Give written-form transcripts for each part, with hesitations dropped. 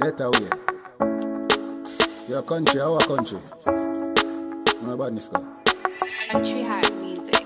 Get away. Your country, our country. No badness, go. Country Heart Music.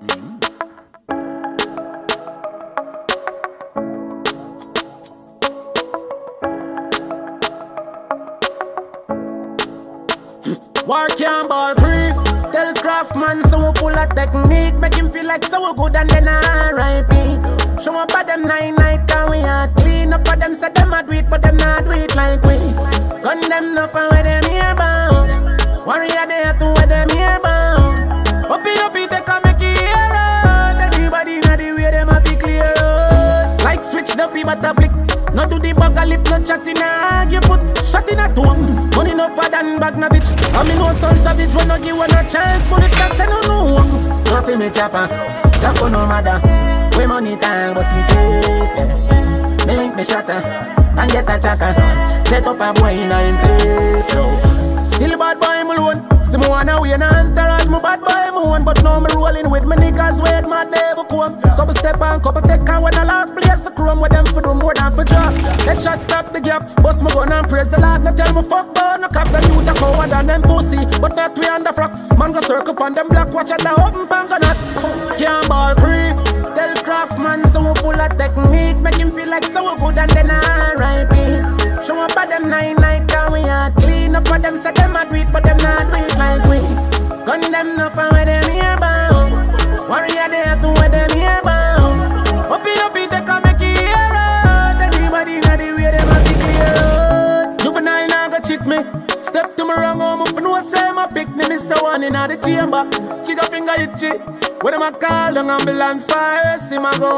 War can't ball free. Tell Craftman so we pull a technique. Make him feel like so good and then R.I.P. Show up at them 9 and we are clean up for them. Say them a do it but them not do it like we. Gun them up and where them here bound. Warrior there to where them here bound. Uppy, they can make it here out. Everybody know the way them a be clear out. Like switch the P but a flick. No do the bag a lip, no chatting a you put shot in a tone. Money no pad and bag na bitch. I mean no son savage when no give one a chance. Put it cause I don't know. Nothing me chopper, Sako no matter. We money time, but see case, yeah. Make me shatter, and get a chaka. Set up a boy in a place, so. Still bad boy me alone. See me wanna win and entourage, me bad boy me own. But now me rolling with me niggas wait my never come. Couple step and couple take and when I lock place the chrome. With them for do more than for drop. Let shot stop the gap, bust me gun and praise the Lord. No tell me fuck burn, no cap them youth a coward and them pussy. But not we on the frock, man go circle on them black. Watch at the open bang on that. Can't ball free. Tell Craftman so we pull a technique. Make him feel like so good and then R.I.P. Show up at them 9 and we are clean up for them. Say them a do it but them not do it like we. Gun them up and where them here bound. Warrior there to where them here bound. Uppy, they can make it here out. Everybody know the way them a be clear. Juvenile now go cheat me. Step to me wrong home up and no say my pick me. Miss a one in the chamber. Chica finger itchy. When them a call down ambulance fire, see my go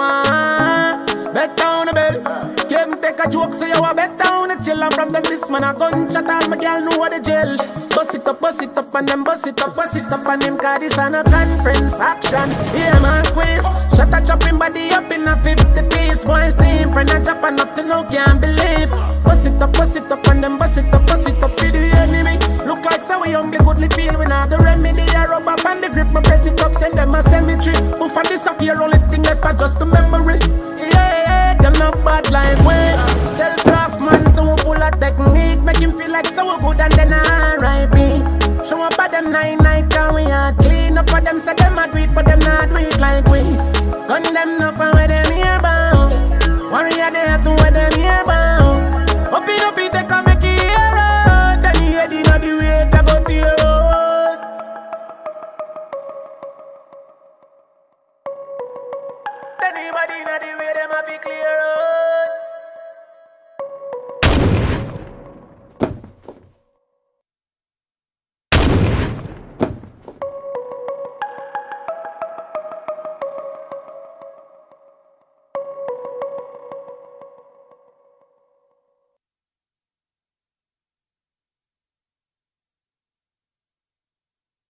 on. Bet down the bell. Can't take a joke, so you a bet down the chill. And from them this man a gunshot and my girl know what the jail. Bust it up and them bust it up and them. Cause this a no conference action. Yeah man squeeze. Shut a chop him body up in a 50 piece. Boy see him friend a chop and up to now can't believe. Bust it up and them bust it up with the enemy. Look like so we humbly goodly feel we not the remedy. I rub up and the grip, me press it up, send them a cemetery. Move and disappear, only thing left are just a memory. Yeah, them not bad like we. Tell Craftman so we pull a technique. Make him feel like so good and then R.I.P. Show up at them 9 and we are clean up for them. Say them a do it but them not do it like we. Gun them up and where them here bound. Warrior